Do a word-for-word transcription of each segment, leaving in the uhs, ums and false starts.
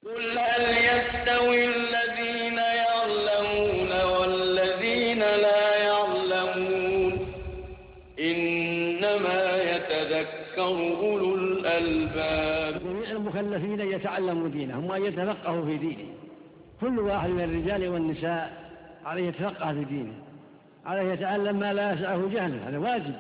قل هل يستوي الذين يعلمون والذين لا يعلمون إنما يتذكر أولو الألباب. جميع المكلفين يتعلموا دينهم وأن يتفقهوا في دينهم. كل واحد من الرجال والنساء عليه يتفقه في دينه، عليه يتعلم ما لا يسعه جهله، هذا واجب،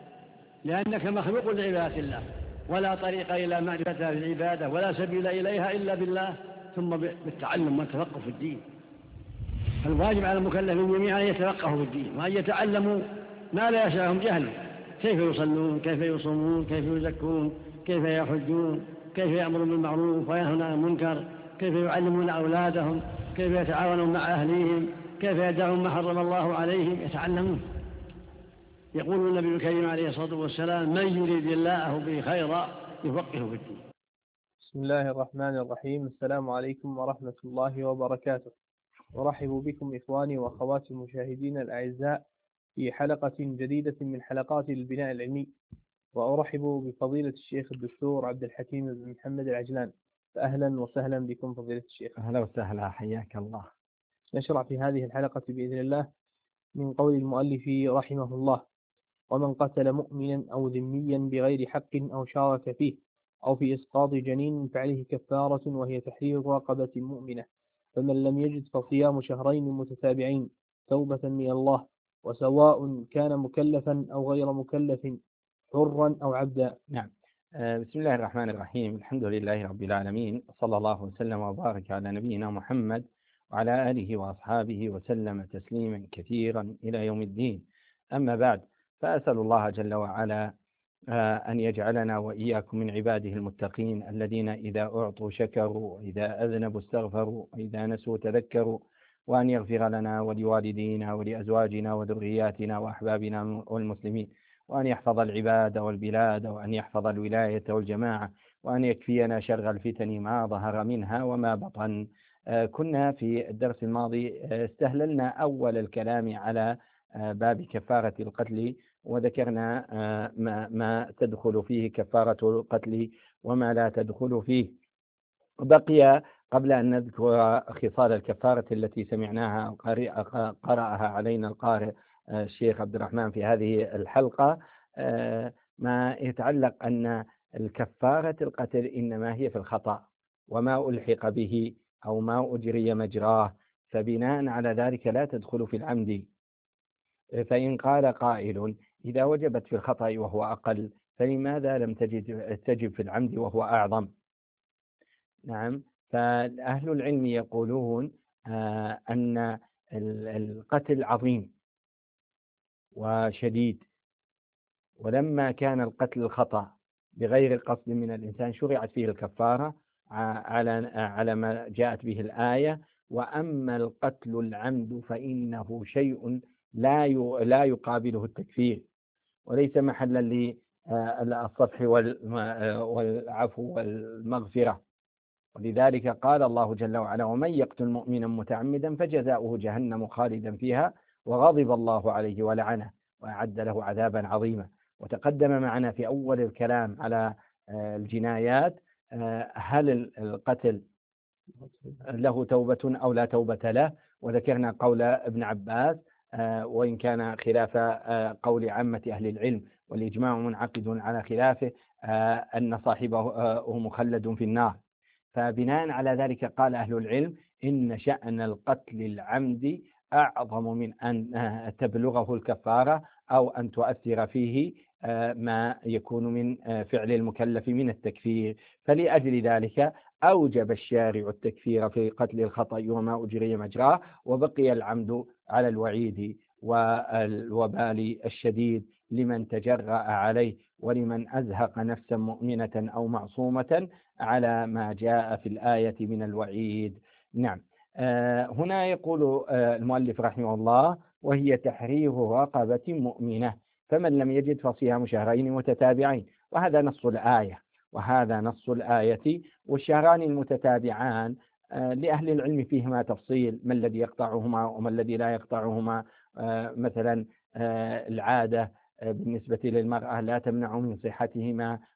لأنك مخلوق لعبادة الله، ولا طريق إلى معرفتها في العبادة ولا سبيل إليها إلا بالله، ثم بالتعلم والتفقه في الدين. الواجب على المكلفين جميعا أن يتفقهوا في الدين وأن يتعلموا ما لا يسعهم جهله، كيف يصلون، كيف يصومون، كيف يزكون، كيف يحجون، كيف يأمرون بالمعروف وينهون عن المنكر، كيف يعلمون أولادهم، كيف يتعاونون مع أهليهم، كيف يدعون ما حرم الله عليهم، يتعلمون. يقول النبي الكريم عليه الصلاة والسلام: من يريد الله به خيرا يفقهه في الدين. بسم الله الرحمن الرحيم. السلام عليكم ورحمة الله وبركاته. أرحب بكم إخواني وأخواتي المشاهدين الأعزاء في حلقة جديدة من حلقات البناء العلمي، وأرحب بفضيلة الشيخ الدكتور عبد الحكيم بن محمد العجلان. فأهلا وسهلا بكم فضيلة الشيخ. أهلا وسهلا، حياك الله. نشرع في هذه الحلقة بإذن الله من قول المؤلف رحمه الله: ومن قتل مؤمنا أو ذميا بغير حق أو شارك فيه أو في إسقاط جنين فعليه كفارة وهي تحرير رقبة مؤمنة، فمن لم يجد فصيام شهرين متتابعين توبة من الله، وسواء كان مكلفا أو غير مكلف، حرا أو عبدا. نعم. بسم الله الرحمن الرحيم. الحمد لله رب العالمين، صلى الله وسلم وبارك على نبينا محمد وعلى آله وأصحابه وسلم تسليما كثيرا إلى يوم الدين. أما بعد، فأسأل الله جل وعلا أن يجعلنا وإياكم من عباده المتقين الذين إذا أعطوا شكروا وإذا أذنبوا استغفروا وإذا نسوا تذكروا، وأن يغفر لنا ولوالدينا ولأزواجنا وذرياتنا وأحبابنا والمسلمين، وأن يحفظ العباد والبلاد، وأن يحفظ الولاية والجماعة، وأن يكفينا شر الفتن ما ظهر منها وما بطن. كنا في الدرس الماضي استهللنا أول الكلام على باب كفارة القتل، وذكرنا ما, ما تدخل فيه كفارة القتل وما لا تدخل فيه. بقي قبل أن نذكر خصال الكفارة التي سمعناها قرأها علينا القارئ الشيخ عبد الرحمن في هذه الحلقة ما يتعلق أن الكفارة القتل إنما هي في الخطأ وما ألحق به أو ما أجري مجراه، فبناء على ذلك لا تدخل في العمد. فإن قال قائل: إذا وجبت في الخطأ وهو أقل فلماذا لم تجد تجب في العمد وهو أعظم؟ نعم، فأهل العلم يقولون آه أن القتل عظيم وشديد، ولما كان القتل الخطأ بغير قصد من الإنسان شرعت فيه الكفارة على على ما جاءت به الآية. وأما القتل العمد فإنه شيء لا لا يقابله التكفير، وليس محلا للصفح والعفو والمغفرة. ولذلك قال الله جل وعلا: ومن يقتل مؤمنا متعمدا فجزاؤه جهنم خالدا فيها وغضب الله عليه ولعنه وأعد له عذابا عظيما. وتقدم معنا في أول الكلام على الجنايات هل القتل له توبة أو لا توبة له، وذكرنا قول ابن عباس وإن كان خلاف قول عامة أهل العلم، والإجماع منعقد على خلافه، أن صاحبه مخلد في النار. فبناء على ذلك قال أهل العلم إن شأن القتل العمد أعظم من أن تبلغه الكفارة أو أن تؤثر فيه ما يكون من فعل المكلف من التكفير. فلأجل ذلك أوجب الشارع التكفير في قتل الخطأ وما أجري مجراه، وبقي العمد على الوعيد والوبال الشديد لمن تجرأ عليه ولمن أزهق نفسا مؤمنة أو معصومة على ما جاء في الآية من الوعيد. نعم. آه هنا يقول آه المؤلف رحمه الله: وهي تحرير رقبة مؤمنة، فمن لم يجد فصيام شهرين متتابعين. وهذا نص الآية وهذا نص الآية. والشهران المتتابعان آه لأهل العلم فيهما تفصيل: ما الذي يقطعهما وما الذي لا يقطعهما. آه مثلا آه العادة بالنسبة للمرأة لا تمنع من صحتهما،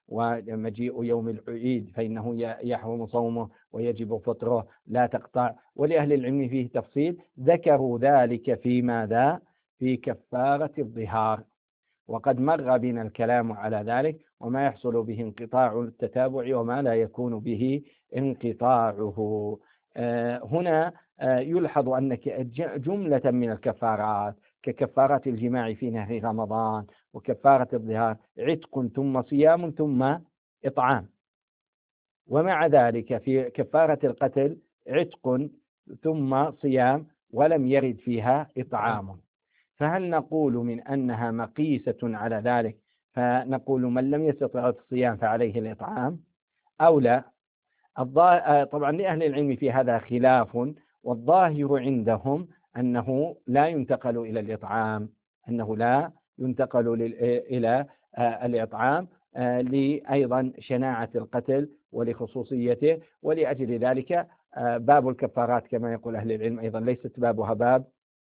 ومجيء يوم العيد فإنه يحرم صومه ويجب فطره لا تقطع. ولأهل العلم فيه تفصيل، ذكروا ذلك في ماذا؟ في كفارة الظهار، وقد مر بنا الكلام على ذلك وما يحصل به انقطاع التتابع وما لا يكون به انقطاعه. هنا يلحظ أن جملة من الكفارات ككفارة الجماع في نهر رمضان وكفارة الظهار عتق ثم صيام ثم إطعام، ومع ذلك في كفارة القتل عتق ثم صيام ولم يرد فيها إطعام. فهل نقول من أنها مقيسة على ذلك فنقول من لم يستطع الصيام فعليه الإطعام أو لا؟ طبعا لأهل العلم في هذا خلاف، والظاهر عندهم أنه لا ينتقل إلى الإطعام، أنه لا ينتقل إلى الإطعام لأيضا شناعة القتل ولخصوصيته. ولأجل ذلك باب الكفارات كما يقول أهل العلم أيضا ليست بابها باب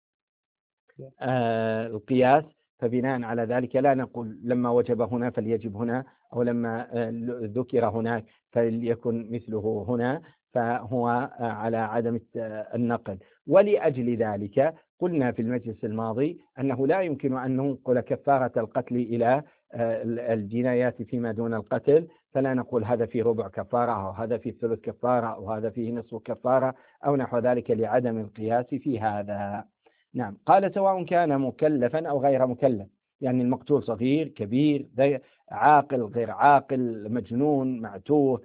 القياس، فبناء على ذلك لا نقول لما وجب هنا فليجب هنا، أو لما ذكر هناك فليكن مثله هنا، فهو على عدم النقل. ولأجل ذلك قلنا في المجلس الماضي أنه لا يمكن أن ننقل كفارة القتل إلى الجنايات فيما دون القتل، فلا نقول هذا في ربع كفارة أو هذا في ثلث كفارة أو هذا فيه نصف كفارة أو نحو ذلك لعدم القياس في هذا. نعم. قال سواء كان مكلفا أو غير مكلف، يعني المقتول صغير كبير عاقل غير عاقل مجنون معتوه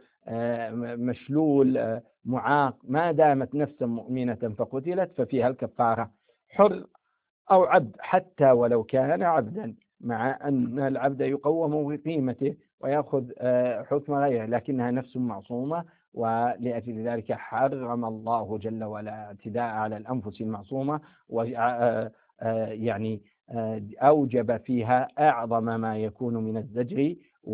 مشلول معاق، ما دامت نفسا مؤمنة فقتلت ففيها الكفارة، حر أو عبد حتى ولو كان عبدا، مع أن العبد يقوم بقيمته ويأخذ حكم غيره لكنها نفس معصومة، ولأجل ذلك حرم الله جل وعلا اعتداء على الأنفس المعصومة، ويعني أوجب فيها أعظم ما يكون من الزجر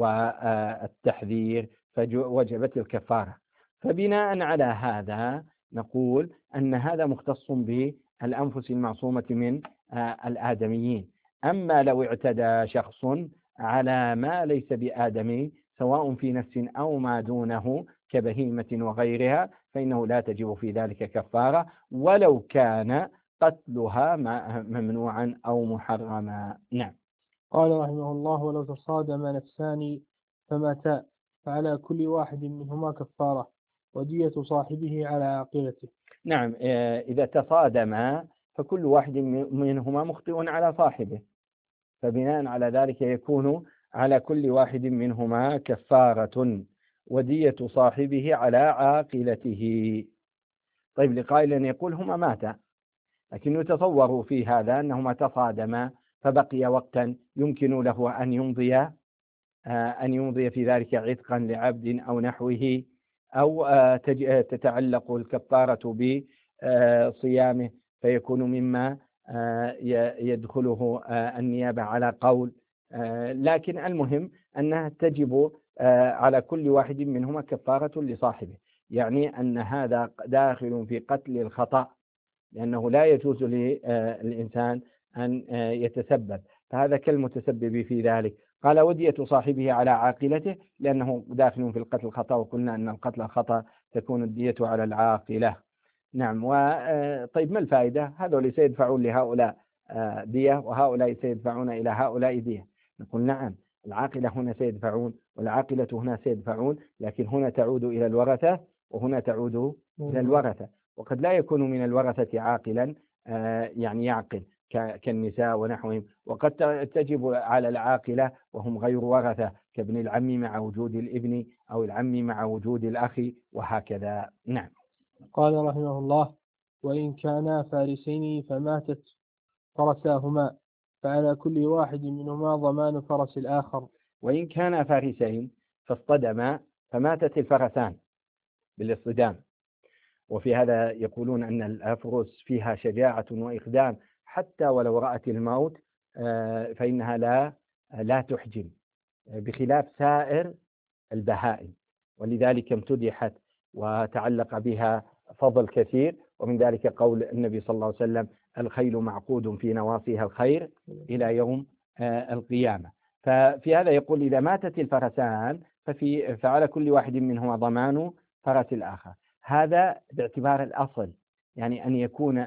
والتحذير فوجبت الكفارة. فبناء على هذا نقول أن هذا مختص بالأنفس المعصومة من الآدميين. أما لو اعتدى شخص على ما ليس بآدمي سواء في نفس أو ما دونه كبهيمة وغيرها فإنه لا تجب في ذلك كفارة ولو كان قتلها ممنوعا أو محرما. نعم. قال رحمه الله: ولو تصادم نفسان فماتا فعلى كل واحد منهما كفارة ودية صاحبه على عاقلته. نعم، إذا تصادما فكل واحد منهما مخطئ على صاحبه، فبناء على ذلك يكون على كل واحد منهما كفارة ودية صاحبه على عاقلته. طيب، لقائل يقول هما ماتا، لكن يتصور في هذا أنهما تصادما فبقي وقتا يمكن له أن يمضي أن يمضي في ذلك عتقا لعبد أو نحوه، أو تتعلق الكفارة بصيامه فيكون مما يدخله النيابة على قول، لكن المهم أنها تجب على كل واحد منهما كفارة لصاحبه، يعني أن هذا داخل في قتل الخطأ، لأنه لا يجوز للإنسان أن يتسبب، فهذا كالمتسبب في ذلك. قال ودية صاحبه على عاقلته لأنه داخل في القتل الخطأ، وقلنا أن القتل الخطأ تكون الدية على العاقلة. نعم. وطيب، ما الفائدة؟ هذول سيدفعون لهؤلاء دية وهؤلاء سيدفعون إلى هؤلاء دية. نقول نعم، العاقلة هنا سيدفعون والعاقلة هنا سيدفعون، لكن هنا تعود إلى الورثة وهنا تعود إلى الورثة، وقد لا يكون من الورثة عاقلا يعني يعقل كالنساء ونحوهم، وقد تجب على العاقلة وهم غير ورثة كابن العم مع وجود الابن أو العم مع وجود الأخ وهكذا. نعم. قال رحمه الله: وإن كانا فارسين فماتت فرساهما فعلى كل واحد منهما ضمان فرس الآخر. وإن كانا فارسين فاصطدما فماتت الفرسان بالاصطدام، وفي هذا يقولون أن الأفرس فيها شجاعة وإقدام حتى ولو رأت الموت فإنها لا لا تحجم، بخلاف سائر البهائم، ولذلك امتدحت وتعلق بها فضل كثير، ومن ذلك قول النبي صلى الله عليه وسلم: الخيل معقود في نواصيها الخير إلى يوم القيامة. ففي هذا يقول إذا ماتت الفرسان ففي فعلى كل واحد منهما ضمان فرس الآخر. هذا باعتبار الأصل، يعني أن يكون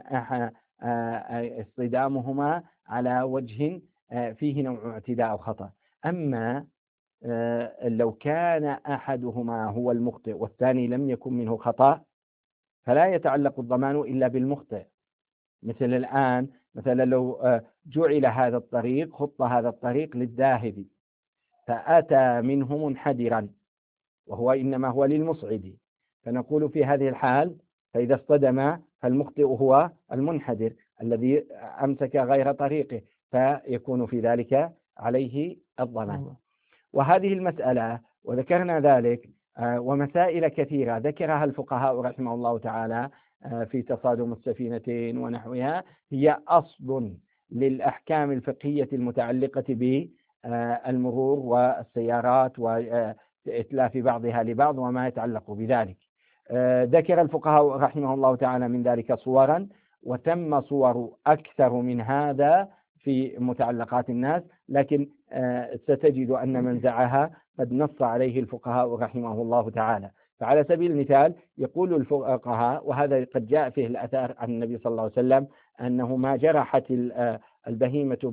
اصطدامهما على وجه فيه نوع اعتداء أو خطأ. أما لو كان أحدهما هو المخطئ والثاني لم يكن منه خطأ فلا يتعلق الضمان إلا بالمخطئ. مثل الآن مثلا لو جعل هذا الطريق خط هذا الطريق للذاهب فأتى منه منحدرا وهو إنما هو للمصعد، فنقول في هذه الحال فإذا اصطدم فالمخطئ هو المنحدر الذي أمسك غير طريقه، فيكون في ذلك عليه الضمان. وهذه المسألة وذكرنا ذلك ومسائل كثيرة ذكرها الفقهاء رحمه الله تعالى في تصادم السفينتين ونحوها، هي أصل للأحكام الفقهية المتعلقة بالمرور والسيارات وإتلاف بعضها لبعض وما يتعلق بذلك. ذكر الفقهاء رحمه الله تعالى من ذلك صورا، وتم صور أكثر من هذا في متعلقات الناس، لكن ستجد أن منزعها قد نص عليه الفقهاء رحمه الله تعالى. فعلى سبيل المثال يقول الفقهاء، وهذا قد جاء فيه الأثر عن النبي صلى الله عليه وسلم، أنه ما جرحت البهيمة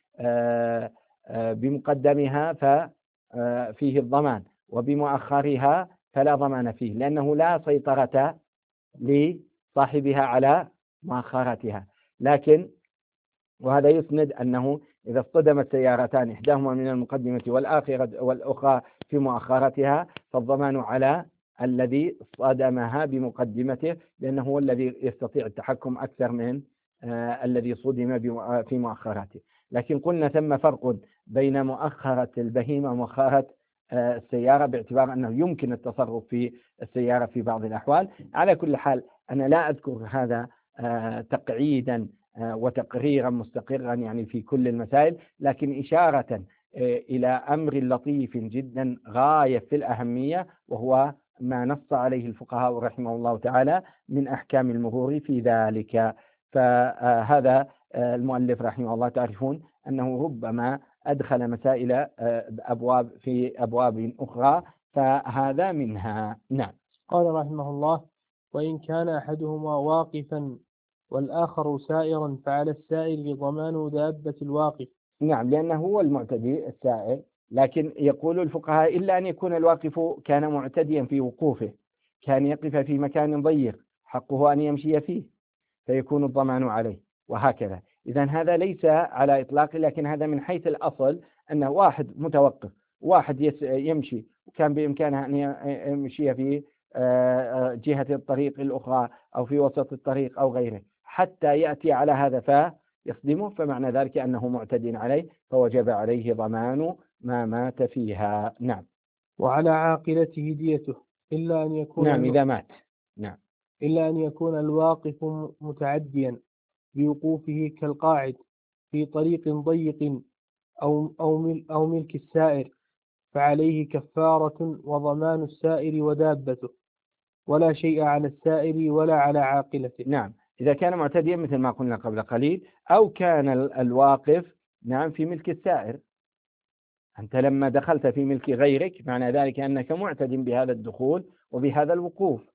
بمقدمها ففيه الضمان وبمؤخرها فلا ضمان فيه، لأنه لا سيطرة لصاحبها على مؤخرتها. لكن وهذا يسند أنه إذا اصطدمت سيارتان إحداهما من المقدمة والآخرة والأخرى في مؤخرتها فالضمان على الذي صدمها بمقدمته، لأنه هو الذي يستطيع التحكم أكثر من آه الذي صدم في مؤخراته. لكن قلنا ثم فرق بين مؤخرة البهيمة ومؤخرة آه السيارة، باعتبار أنه يمكن التصرف في السيارة في بعض الأحوال. على كل حال أنا لا أذكر هذا آه تقعيدا آه وتقريرا مستقرا يعني في كل المسائل، لكن إشارة آه إلى أمر لطيف جدا غاية في الأهمية، وهو ما نص عليه الفقهاء رحمه الله تعالى من أحكام المرور في ذلك. فهذا المؤلف رحمه الله تعرفون أنه ربما أدخل مسائل أبواب في أبواب أخرى، فهذا منها. نعم. قال رحمه الله: وإن كان أحدهما واقفا والآخر سائرا فعلى السائر ضمان دابة الواقف. نعم، لأنه هو المعتدي السائر، لكن يقول الفقهاء إلا أن يكون الواقف كان معتديا في وقوفه، كان يقف في مكان ضيق حقه أن يمشي فيه فيكون الضمان عليه، وهكذا. إذن هذا ليس على إطلاق، لكن هذا من حيث الأصل أنه واحد متوقف واحد يمشي، وكان بإمكانه أن يمشي في جهة الطريق الأخرى أو في وسط الطريق أو غيره حتى يأتي على هذا فيصدمه، فمعنى ذلك أنه معتد عليه فوجب عليه ضمان ما مات فيها. نعم. وعلى عاقلته ديته إلا أن يكون نعم إذا مات. نعم. إلا أن يكون الواقف متعديا بوقوفه كالقاعد في طريق ضيق أو أو أو ملك السائر، فعليه كفارة وضمان السائر ودابته، ولا شيء على السائر ولا على عاقلته. نعم، إذا كان معتديا مثل ما قلنا قبل قليل، أو كان الواقف نعم في ملك السائر. أنت لما دخلت في ملك غيرك معنى ذلك أنك معتد بهذا الدخول وبهذا الوقوف،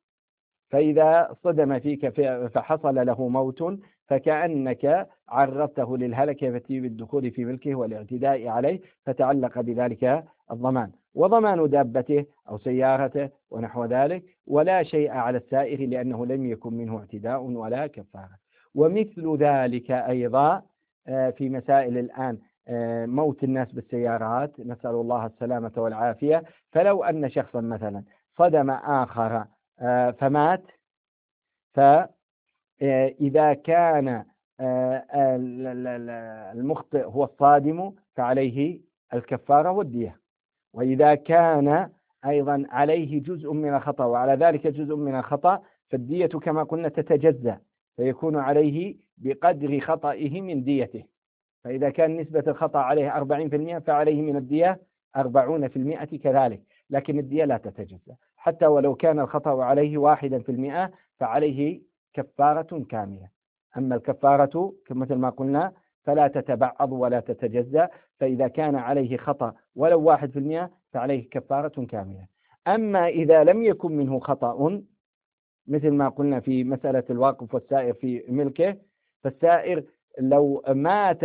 فإذا صدم فيك فحصل له موت فكأنك عرضته للهلكة بالدخول في ملكه والاعتداء عليه، فتعلق بذلك الضمان وضمان دابته أو سيارته ونحو ذلك، ولا شيء على السائر لأنه لم يكن منه اعتداء ولا كفارة. ومثل ذلك أيضا في مسائل الآن موت الناس بالسيارات، نسأل الله السلامة والعافية. فلو أن شخصا مثلا صدم آخر فمات، فإذا كان المخطئ هو الصادم فعليه الكفارة والدية، وإذا كان أيضا عليه جزء من الخطأ وعلى ذلك جزء من الخطأ فالدية كما قلنا تتجزأ، فيكون عليه بقدر خطئه من ديته. فإذا كان نسبة الخطأ عليه أربعين في المئة فعليه من الدية أربعون في المئة كذلك، لكن الدية لا تتجزأ. حتى ولو كان الخطأ عليه واحدا في المئة فعليه كفارة كاملة. أما الكفارة مثل ما قلنا فلا تتبعض ولا تتجزأ، فإذا كان عليه خطأ ولو واحد في المئة فعليه كفارة كاملة. أما إذا لم يكن منه خطأ مثل ما قلنا في مسألة الواقف والسائر في ملكه، فالسائر لو مات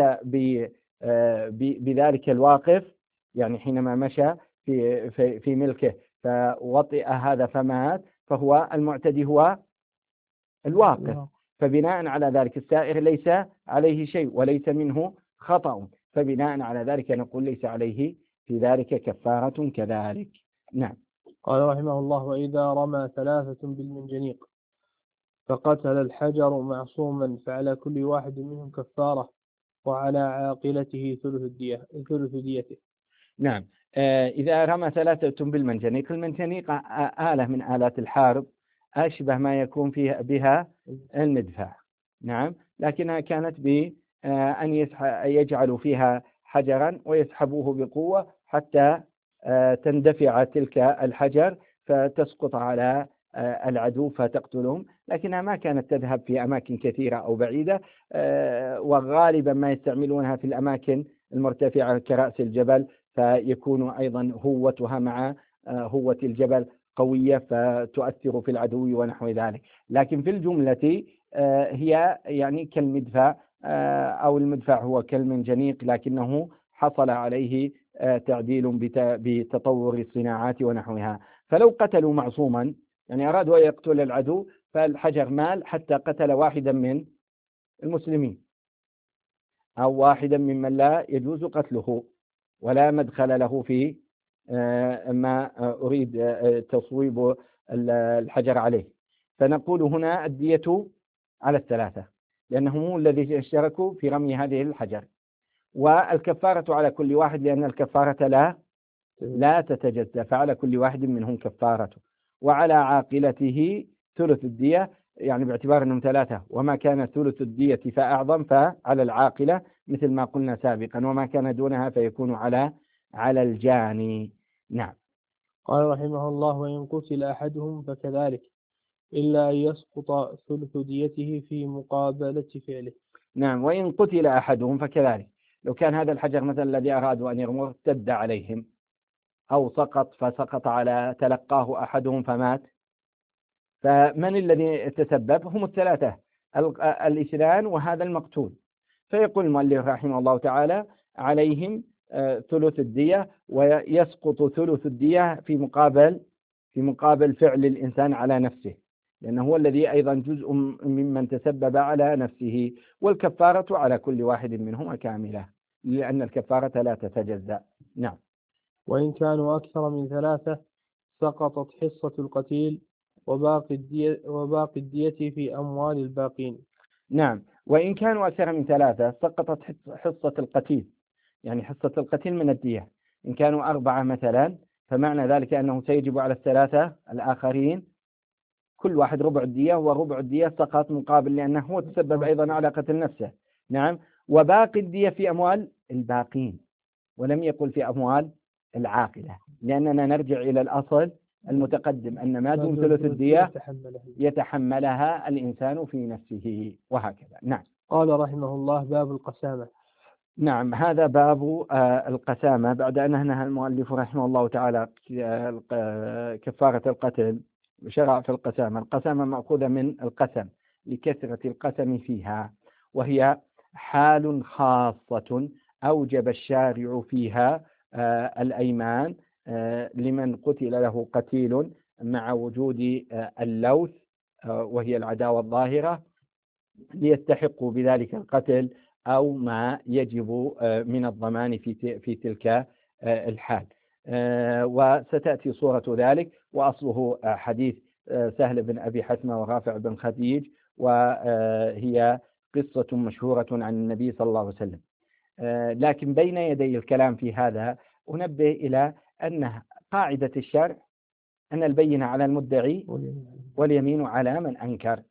بذلك الواقف، يعني حينما مشى في, في, في ملكه فوطئ هذا فمات، فهو المعتدي هو الواقف، فبناء على ذلك السائر ليس عليه شيء وليس منه خطأ، فبناء على ذلك نقول ليس عليه في ذلك كفارة كذلك. نعم. قال رحمه الله: وإذا رمى ثلاثة بالمنجنيق فقتل الحجر معصوما فعلى كل واحد منهم كفارة، وعلى عاقلته ثلث الدية ثلث ديته. نعم. آه إذا رمى ثلاثة بالمنجنيق، المنجنيق آلة من آلات الحرب أشبه ما يكون فيها بها المدفع. نعم. لكنها كانت بأن يجعلوا فيها حجرا ويسحبوه بقوة حتى آه تندفع تلك الحجر فتسقط على آه العدو فتقتلهم، لكنها ما كانت تذهب في أماكن كثيرة أو بعيدة، آه وغالبا ما يستعملونها في الأماكن المرتفعة كرأس الجبل، فيكون أيضا هوتها مع هوة الجبل قوية فتؤثر في العدو ونحو ذلك. لكن في الجملة هي يعني كالمدفع، أو المدفع هو كالمنجنيق لكنه حصل عليه تعديل بتطور الصناعات ونحوها. فلو قتلوا معصوما، يعني أرادوا أن يقتل العدو، فالحجر مال حتى قتل واحدا من المسلمين أو واحدا ممن لا يجوز قتله ولا مدخل له في ما أريد تصويب الحجر عليه، فنقول هنا الدية على الثلاثة لأنهم هم الذين اشتركوا في رمي هذه الحجر، والكفارة على كل واحد لأن الكفارة لا لا تتجزأ، فعلى كل واحد منهم كفارة، وعلى عاقلته ثلث الدية، يعني باعتبار أنهم ثلاثة وما كان ثلث الدية فأعظم فعلى العاقلة مثل ما قلنا سابقا، وما كان دونها فيكون على على الجاني. نعم. قال رحمه الله: وإن قتل أحدهم فكذلك إلا أن يسقط ثلث ديته في مقابلة فعله. نعم. وإن قتل أحدهم فكذلك، لو كان هذا الحجر مثلا الذي أرادوا أن يرموه ارتد عليهم أو سقط فسقط على تلقاه أحدهم فمات، فمن الذي تسبب؟ هم الثلاثة الاثنان وهذا المقتول، فيقول المؤلف رحمه الله تعالى عليهم ثلث الدية، ويسقط ثلث الدية في مقابل في مقابل فعل الإنسان على نفسه، لأنه هو الذي أيضا جزء ممن تسبب على نفسه، والكفارة على كل واحد منهم كاملة لأن الكفارة لا تتجزأ. نعم. وإن كانوا أكثر من ثلاثة سقطت حصة القتيل وباقي الدية, وباقي الدية في أموال الباقين. نعم. وإن كانوا أكثر من ثلاثة سقطت حصة القتيل، يعني حصة القتيل من الدية. إن كانوا أربعة مثلا فمعنى ذلك أنه سيجب على الثلاثة الآخرين كل واحد ربع الدية، وربع الدية سقط مقابل لأنه هو تسبب أيضا على قتل نفسه. نعم. وباقي الدية في أموال الباقين، ولم يقل في أموال العاقلة، لأننا نرجع إلى الأصل المتقدم أن ما دون ثلث الدية يتحملها الإنسان في نفسه وهكذا. نعم. قال رحمه الله: باب القسامة. نعم. هذا باب القسامة بعد أن نهى المؤلف رحمه الله تعالى كفارة القتل شرع في القسامة. القسامة مأخوذة من القسم لكثرة القسم فيها، وهي حال خاصة أوجب الشارع فيها الأيمان لمن قتل له قتيل مع وجود اللوث وهي العداوة الظاهرة ليستحقوا بذلك القتل أو ما يجب من الضمان في في تلك الحال. وستأتي صورة ذلك، وأصله حديث سهل بن أبي حتمة ورافع بن خديج، وهي قصة مشهورة عن النبي صلى الله عليه وسلم. لكن بين يدي الكلام في هذا أنبه إلى أن قاعدة الشرع أن البينة على المدعي واليمين على من أنكر.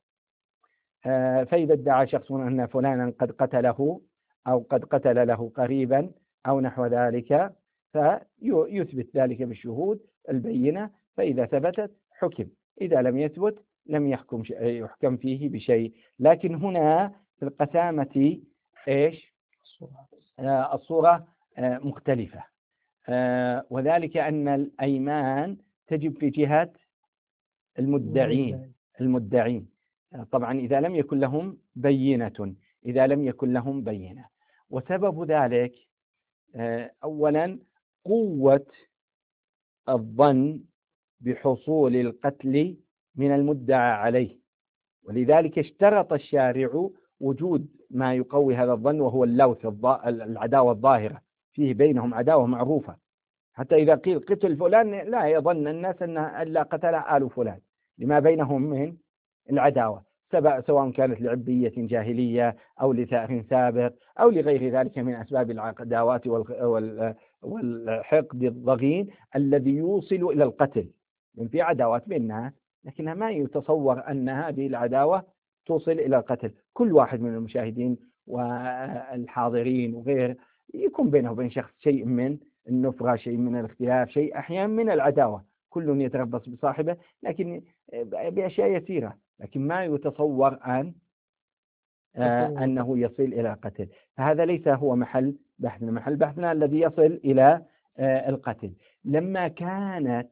فإذا ادعى شخص أن فلانا قد قتله أو قد قتل له قريبا أو نحو ذلك فيثبت ذلك بالشهود البينة، فإذا ثبتت حكم، إذا لم يثبت لم يحكم يحكم فيه بشيء. لكن هنا في القسامة إيش الصورة مختلفة. آه وذلك أن الأيمان تجب في جهة المدعين المدعين طبعا إذا لم يكن لهم بينة إذا لم يكن لهم بينة وسبب ذلك أولا قوة الظن بحصول القتل من المدعى عليه، ولذلك اشترط الشارع وجود ما يقوي هذا الظن وهو اللوث العداوة الظاهرة، فيه بينهم عداوة معروفة، حتى إذا قيل قتل فلان لا يظن الناس أن ألا قتل آل فلان لما بينهم من العداوة، سواء كانت لعبية جاهلية أو لثأر سابق أو لغير ذلك من أسباب العداوات والحقد الضغين الذي يوصل إلى القتل. من في عداوات بين الناس لكنها ما يتصور أن هذه العداوة توصل إلى القتل. كل واحد من المشاهدين والحاضرين وغير يكون بينه وبين شخص شيء من النفرة، شيء من الاختلاف، شيء أحيانا من العداوة، كل يتربص بصاحبه لكن بأشياء يسيرة، لكن ما يتصور أن آه أنه يصل إلى القتل. فهذا ليس هو محل بحثنا، محل بحثنا الذي يصل إلى آه القتل. لما كانت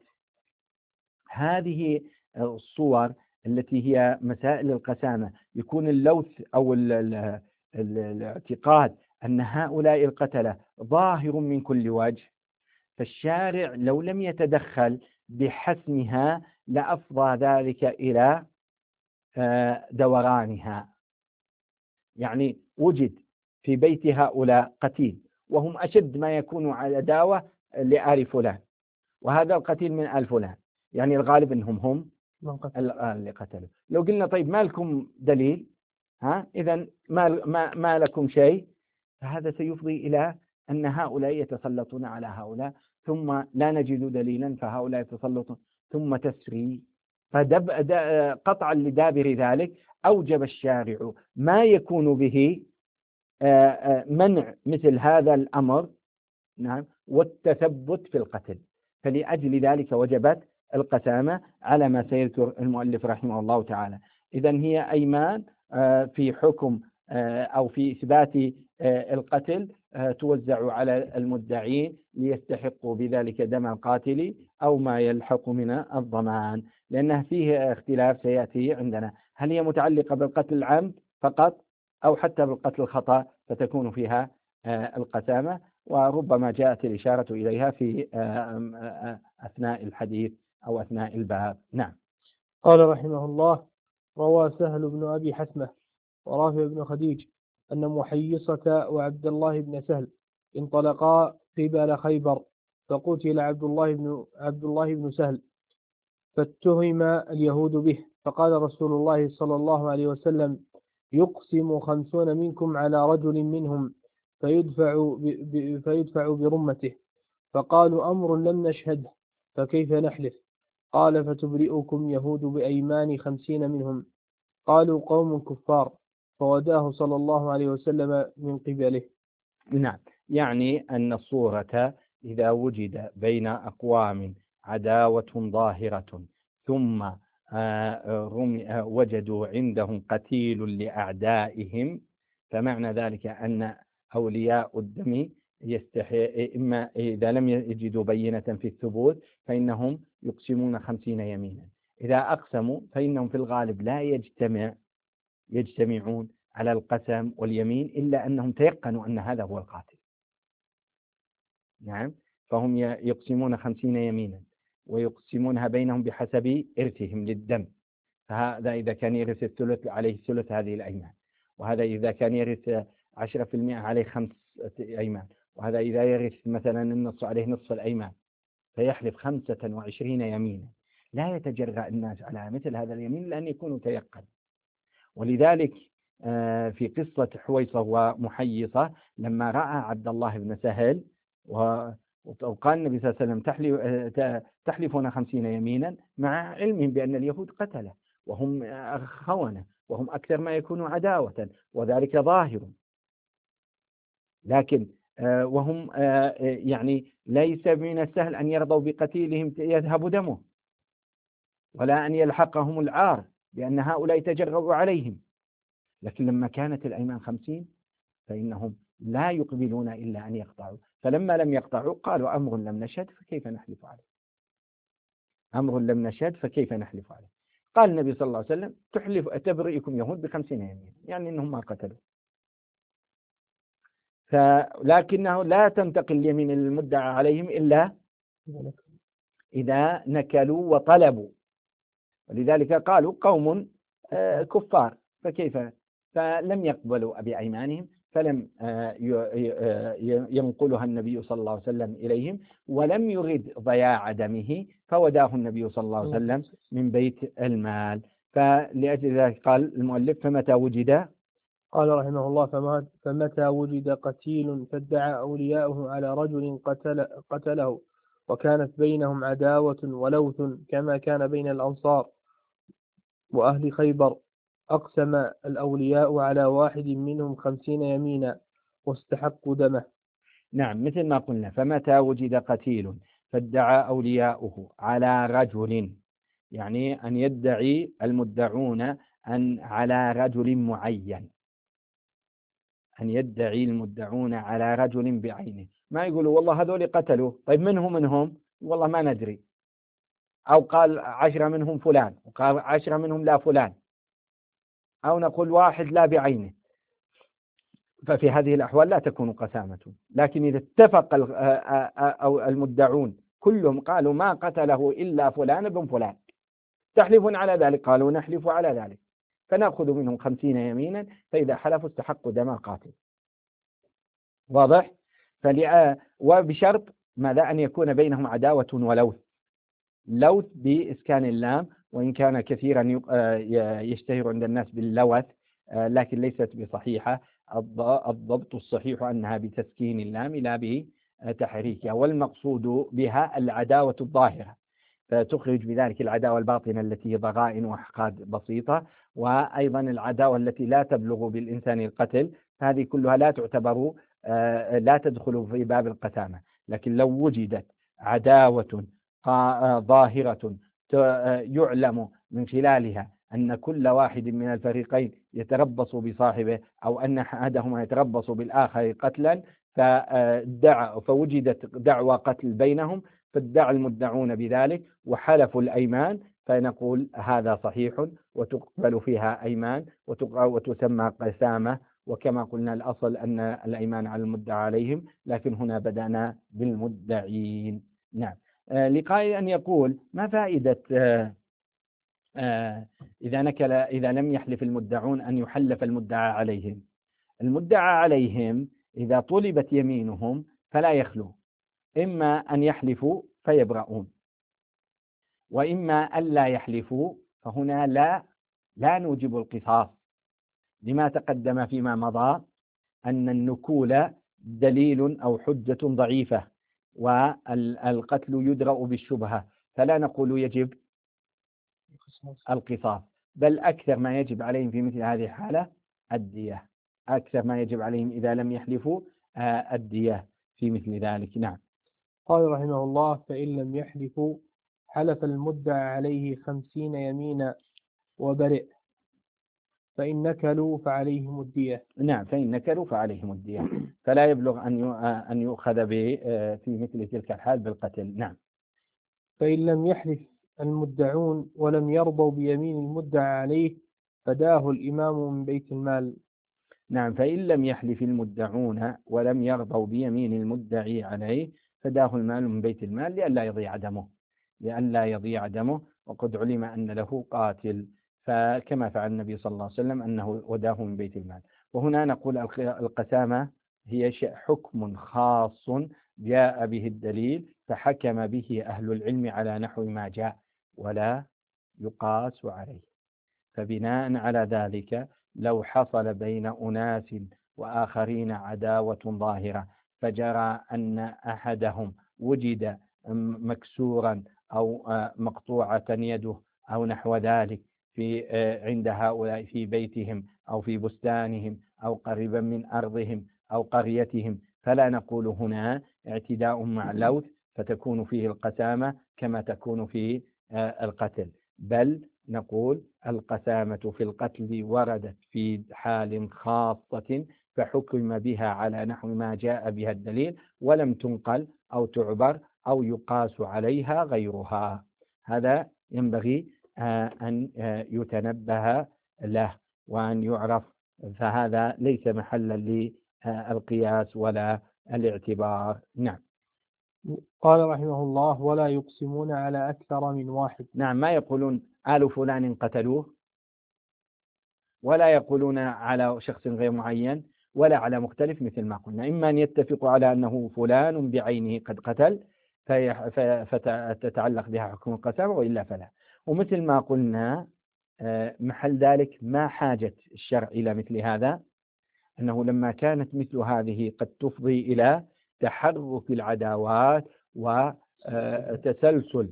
هذه الصور التي هي مسائل القسامة يكون اللوث أو ال ال ال الاعتقاد أن هؤلاء القتلة ظاهر من كل وجه، فالشارع لو لم يتدخل بحسمها لأفضى ذلك إلى دورانها. يعني وجد في بيت هؤلاء قتيل وهم أشد ما يكون عداوة لآل فلان، وهذا القتيل من آل فلان، يعني الغالب أنهم هم اللي قتلوا. لو قلنا طيب ما لكم دليل، ها إذن ما, ما, ما لكم شيء، فهذا سيفضي إلى أن هؤلاء يتسلطون على هؤلاء، ثم لا نجد دليلا فهؤلاء يتسلطون، ثم تسري. فقطعا لدابر ذلك أوجب الشارع ما يكون به منع مثل هذا الأمر، نعم، والتثبت في القتل. فلأجل ذلك وجبت القسامة على ما سيذكر المؤلف رحمه الله تعالى. إذن هي أيمان في حكم أو في إثبات القتل توزع على المدعين ليستحقوا بذلك دم القاتل أو ما يلحق من الضمان، لأنه فيه اختلاف سيأتي عندنا، هل هي متعلقة بالقتل العمد فقط أو حتى بالقتل الخطأ فتكون فيها القسامة، وربما جاءت الإشارة إليها في أثناء الحديث أو أثناء الباب. نعم. قال رحمه الله: روى سهل بن أبي حثمة ورافع بن خديج أن محيصة وعبد الله بن سهل انطلقا قبل خيبر، فقتل عبد الله بن عبد الله بن سهل، فاتهم اليهود به، فقال رسول الله صلى الله عليه وسلم: يقسم خمسون منكم على رجل منهم فيدفع, فيدفع برمته. فقالوا: أمر لم نشهده، فكيف نحلف؟ قال: فتبرئكم يهود بأيمان خمسين منهم. قالوا: قوم كفار. فوداه صلى الله عليه وسلم من قبله. نعم، يعني أن الصورة إذا وجد بين أقوام عداوة ظاهرة ثم وجدوا عندهم قتيل لأعدائهم، فمعنى ذلك أن أولياء الدم يستحي إما إذا لم يجدوا بينة في الثبوت فإنهم يقسمون خمسين يمينا. إذا أقسموا فإنهم في الغالب لا يجتمع يجتمعون على القسم واليمين إلا أنهم تيقنوا أن هذا هو القاتل. نعم، فهم يقسمون خمسين يمينا ويقسمونها بينهم بحسب إرثهم للدم، فهذا إذا كان يرث الثلث عليه ثلث هذه الأيمان، وهذا إذا كان يرث عشرة في المئة عليه خمس أيمان، وهذا إذا يرث مثلا النصف عليه نصف الأيمان، فيحلف خمسة وعشرين يمينا. لا يتجرأ الناس على مثل هذا اليمين لأن يكونوا تيقن. ولذلك في قصة حويصة ومحيصة لما رأى عبد الله بن سهل وقال النبي صلى الله عليه وسلم تحلفون خمسين يمينا، مع علمهم بأن اليهود قتله وهم خونة وهم أكثر ما يكونوا عداوة وذلك ظاهر، لكن وهم يعني ليس من السهل أن يرضوا بقتيلهم يذهب دمه ولا أن يلحقهم العار لأن هؤلاء تجرؤوا عليهم. لكن لما كانت الأيمان خمسين فإنهم لا يقبلون إلا أن يقطعوا، فلما لم يقطعوا قالوا أمر لم نشهد فكيف نحلف عليه، أمر لم نشهد فكيف نحلف عليه. قال النبي صلى الله عليه وسلم تحلف تبرئكم يهود بخمسين يمين، يعني أنهم ما قتلوا، فلكنه لا تنتقل اليمين المدعى عليهم إلا إذا نكلوا وطلبوا، ولذلك قالوا قوم كفار فكيف، فلم يقبلوا بأيمانهم، فلم ينقلها النبي صلى الله عليه وسلم إليهم، ولم يرد ضياع دمه فوداه النبي صلى الله عليه وسلم من بيت المال. فلأجل ذلك قال المؤلف فمتى وجد، قال رحمه الله فمتى وجد قتيل فادعى أولياؤه على رجل قتل قتله وكانت بينهم عداوة ولوث كما كان بين الأنصار وأهل خيبر، أقسم الأولياء على واحد منهم خمسين يمينا واستحقوا دمه. نعم، مثل ما قلنا فمتى وجد قتيل فادعى أولياؤه على رجل، يعني أن يدعي المدعون أن على رجل معين، أن يدعي المدعون على رجل بعينه، ما يقولوا والله هذول قتلوا، طيب منهم منهم والله ما ندري، أو قال عشرة منهم فلان وقال عشرة منهم لا فلان، أو نقول واحد لا بعينه، ففي هذه الأحوال لا تكون قسامة. لكن إذا اتفق أو المدعون كلهم قالوا ما قتله إلا فلان بن فلان، تحلفون على ذلك؟ قالوا نحلف على ذلك، فنأخذ منهم خمسين يمينا، فإذا حلفوا استحقوا دم القاتل. واضح؟ فلأ وبشرط ماذا؟ أن يكون بينهم عداوة ولوث، لوث بإسكان اللام، وإن كان كثيرا يشتهر عند الناس باللوث لكن ليست بصحيحة، الضبط الصحيح أنها بتسكين اللام لا بتحريكها، والمقصود بها العداوة الظاهرة، فتخرج بذلك العداوة الباطنة التي هي ضغائن وأحقاد بسيطة، وأيضا العداوة التي لا تبلغ بالإنسان القتل، هذه كلها لا تعتبر لا تدخل في باب القسامة. لكن لو وجدت عداوة ظاهرة يعلم من خلالها أن كل واحد من الفريقين يتربص بصاحبه أو أن أحدهما يتربص بالآخر قتلا، فدعا فوجدت دعوى قتل بينهم، فادعى المدعون بذلك وحلفوا الأيمان، فنقول هذا صحيح وتقبل فيها أيمان وتسمى قسامة. وكما قلنا الأصل أن الأيمان على المدعى عليهم، لكن هنا بدأنا بالمدعين. نعم. لقائل أن يقول ما فائدة إذا نكل إذا لم يحلف المدعون أن يحلف المدعى عليهم؟ المدعى عليهم إذا طلبت يمينهم فلا يخلو، إما أن يحلفوا فيبرؤون، وإما ألا يحلفوا، فهنا لا لا نوجب القصاص، لما تقدم فيما مضى أن النكول دليل أو حجة ضعيفة، والقتل يدرأ بالشبهة، فلا نقول يجب القصاص، بل أكثر ما يجب عليهم في مثل هذه الحالة الدية، أكثر ما يجب عليهم إذا لم يحلفوا الدية في مثل ذلك. نعم. قال رحمه الله فإن لم يحلفوا حلف المدعى عليه خمسين يمينا وبرئ، فإن نكلوا فعليهم الدية. نعم، فإن نكلوا فعليهم الدية، فلا يبلغ أن أن يؤخذ به في مثل تلك الحال بالقتل. نعم. فإن لم يحلف المدعون ولم يرضوا بيمين المدعى عليه فداه الإمام من بيت المال. نعم، فإن لم يحلف المدعون ولم يرضوا بيمين المدعي عليه فداه المال من بيت المال لئلا يضيع دمه لئلا يضيع دمه وقد علم أن له قاتل، فكما فعل النبي صلى الله عليه وسلم أنه وداه من بيت المال. وهنا نقول القسامة هي حكم خاص جاء به الدليل فحكم به أهل العلم على نحو ما جاء ولا يقاس عليه. فبناء على ذلك لو حصل بين أناس وآخرين عداوة ظاهرة فجرى أن أحدهم وجد مكسورا أو مقطوعة يده أو نحو ذلك في عند هؤلاء في بيتهم أو في بستانهم أو قريبا من أرضهم أو قريتهم، فلا نقول هنا اعتداء مع لوث فتكون فيه القسامة كما تكون في القتل، بل نقول القسامة في القتل وردت في حال خاصة فحكم بها على نحو ما جاء بها الدليل ولم تنقل أو تعبر أو يقاس عليها غيرها. هذا ينبغي أن يتنبه له وأن يعرف، فهذا ليس محلا للقياس ولا الاعتبار. نعم. قال رحمه الله: ولا يقسمون على أكثر من واحد. نعم، ما يقولون آل فلان قتلوه، ولا يقولون على شخص غير معين ولا على مختلف، مثل ما قلنا إما أن يتفقوا على أنه فلان بعينه قد قتل فتتعلق بها حكم القسامة، وإلا فلا. ومثل ما قلنا محل ذلك ما حاجة الشرع إلى مثل هذا، أنه لما كانت مثل هذه قد تفضي إلى تحرك العداوات وتسلسل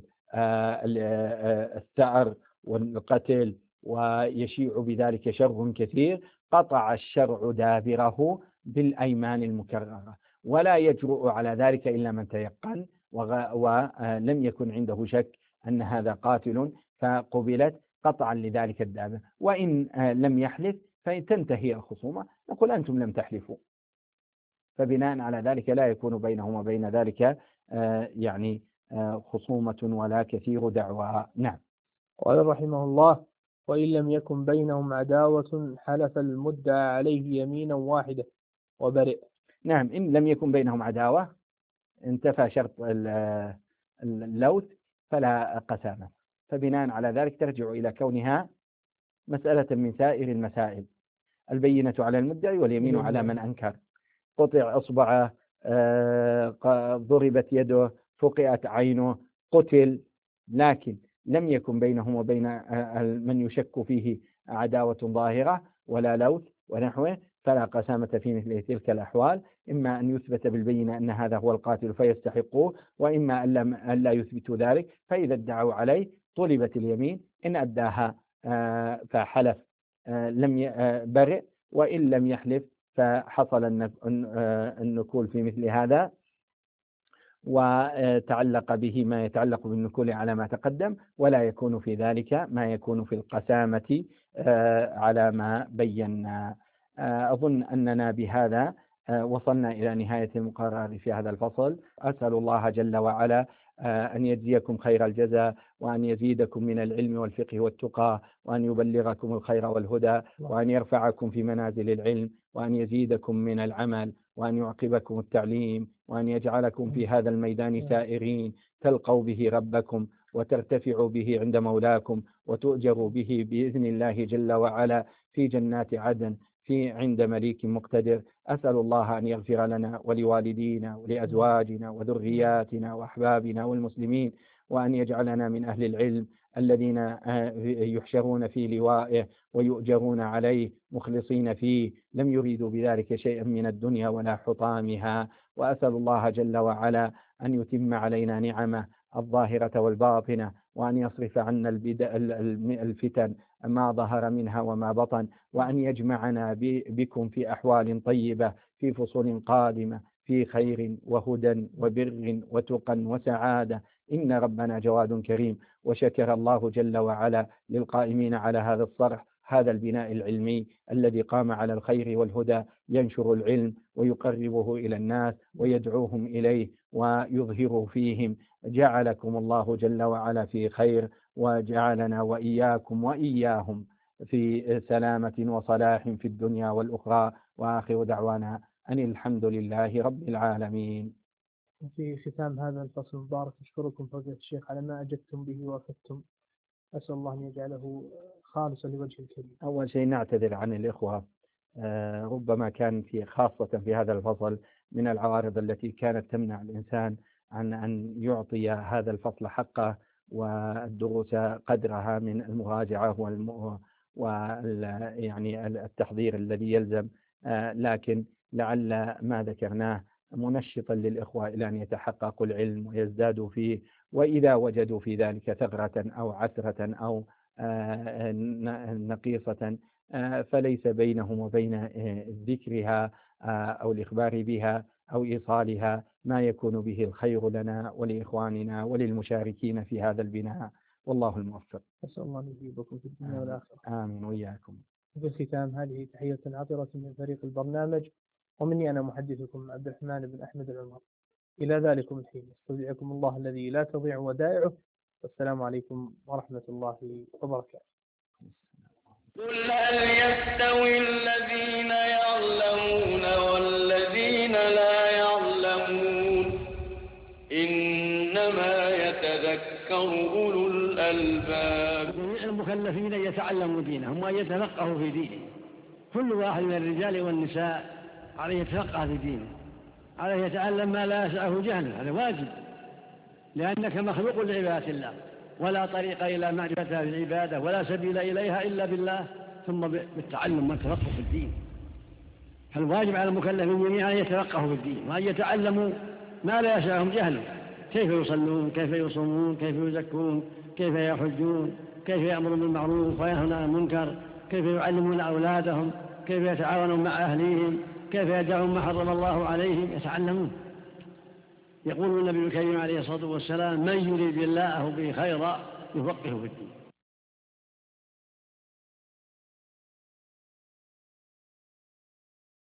الثأر والقتل ويشيع بذلك شر كثير، قطع الشرع دابره بالأيمان المكررة، ولا يجرؤ على ذلك إلا من تيقن ولم يكن عنده شك أن هذا قاتل، فقبلت قطعا لذلك الدابر. وإن لم يحلف فتنتهي الخصومة، نقول أنتم لم تحلفوا، فبناء على ذلك لا يكون بينهم وبين ذلك يعني خصومة ولا كثير دعوى. نعم. قال رحمه الله: وإن لم يكن بينهم عداوة حلف المدعى عليه يمينا واحدة وبرئ. نعم، إن لم يكن بينهم عداوة انتفى شرط اللوث فلا قسامة، فبناء على ذلك ترجع إلى كونها مسألة من سائر المسائل. البينة على المدعي واليمين على من أنكر. قطع أصبعه، ضربت يده، فقئت عينه، قتل، لكن لم يكن بينهم وبين من يشك فيه عداوة ظاهرة ولا لوث ونحوه، فلا قسامة في مثل تلك الأحوال. إما أن يثبت بالبينة أن هذا هو القاتل فيستحقوه، وإما أن لا يثبتوا ذلك، فإذا ادعوا عليه طلبت اليمين، إن أداها فحلف لم برئ، وإن لم يحلف فحصل النكول في مثل هذا، وتعلق به ما يتعلق بالنكول على ما تقدم، ولا يكون في ذلك ما يكون في القسامة على ما بينا. أظن أننا بهذا وصلنا إلى نهاية المقرر في هذا الفصل. أسأل الله جل وعلا أن يجزيكم خير الجزاء، وأن يزيدكم من العلم والفقه والتقى، وأن يبلغكم الخير والهدى، وأن يرفعكم في منازل العلم، وأن يزيدكم من العمل، وأن يعقبكم التعليم، وأن يجعلكم في هذا الميدان سائرين تلقوا به ربكم وترتفعوا به عند مولاكم وتؤجروا به بإذن الله جل وعلا في جنات عدن في عند مليك مقتدر. أسأل الله أن يغفر لنا ولوالدينا ولأزواجنا وذرياتنا وأحبابنا والمسلمين، وأن يجعلنا من أهل العلم الذين يحشرون في لوائه ويؤجرون عليه مخلصين فيه، لم يريدوا بذلك شيئا من الدنيا ولا حطامها. وأسأل الله جل وعلا أن يتم علينا نعمه الظاهرة والباطنة، وأن يصرف عنا الفتن ما ظهر منها وما بطن، وأن يجمعنا بكم في أحوال طيبة في فصول قادمة في خير وهدى وبر وتقى وسعادة، إن ربنا جواد كريم. وشكر الله جل وعلا للقائمين على هذا الصرح، هذا البناء العلمي الذي قام على الخير والهدى، ينشر العلم ويقربه إلى الناس ويدعوهم إليه ويظهره فيهم. جعلكم الله جل وعلا في خير، وجعلنا وإياكم وإياهم في سلامة وصلاح في الدنيا والأخرى. وآخر دعوانا أن الحمد لله رب العالمين. في ختام هذا الفصل المبارك أشكركم فضيلة الشيخ على ما أجبتم به وأفدتم، أسأل الله أن يجعله خالصا لوجه الكريم. أول شيء نعتذر عن الإخوة، آه ربما كان في خاصة في هذا الفصل من العوارض التي كانت تمنع الإنسان عن أن يعطي هذا الفصل حقه والدروس قدرها من المراجعة والم... ويعني التحضير الذي يلزم، آه لكن لعل ما ذكرناه منشطا للإخوة إلى أن يتحققوا العلم ويزدادوا فيه، وإذا وجدوا في ذلك ثغرة أو عثرة أو آه نقيصة آه فليس بينهم وبين ذكرها آه أو الإخبار بها أو إيصالها ما يكون به الخير لنا ولإخواننا وللمشاركين في هذا البناء، والله الموفق. أسأل الله أن يجيبكم في الدنيا والآخرة. آمين وإياكم. وفي الختام هذه تحية عطرة من فريق البرنامج، ومني أنا محدثكم عبد الرحمن بن أحمد العمر. إلى ذلكم الحين استودعكم الله الذي لا تضيع ودائعه، والسلام عليكم ورحمة الله وبركاته. قل هل يستوي الذين يعلمون والذين لا يعلمون إنما يتذكر أولو الألباب. جميع المكلفين يتعلموا دينهم وأن يتفقهوا في دينهم. كل واحد من الرجال والنساء عليه يتفقه في دينه، عليه يتعلم ما لا يسعه جهله، هذا واجب، لأنك مخلوق لعبادة الله، ولا طريق إلى معرفة العبادة ولا سبيل إليها إلا بالله، ثم بالتعلم والتفقه في الدين. فالواجب على المكلفين جميعا أن يتفقهوا في الدين وأن يتعلموا ما لا يسعهم جهله، كيف يصلون، كيف يصومون، كيف يزكون، كيف يحجون، كيف يأمرون بالمعروف وينهون عن المنكر، كيف يعلمون أولادهم، كيف يتعاونون مع أهليهم، كيف يدعون ما حرم الله عليهم، يتعلمون. يقول النبي الكريم عليه الصلاة والسلام: من يريد الله به خيرا يفقهه في الدين.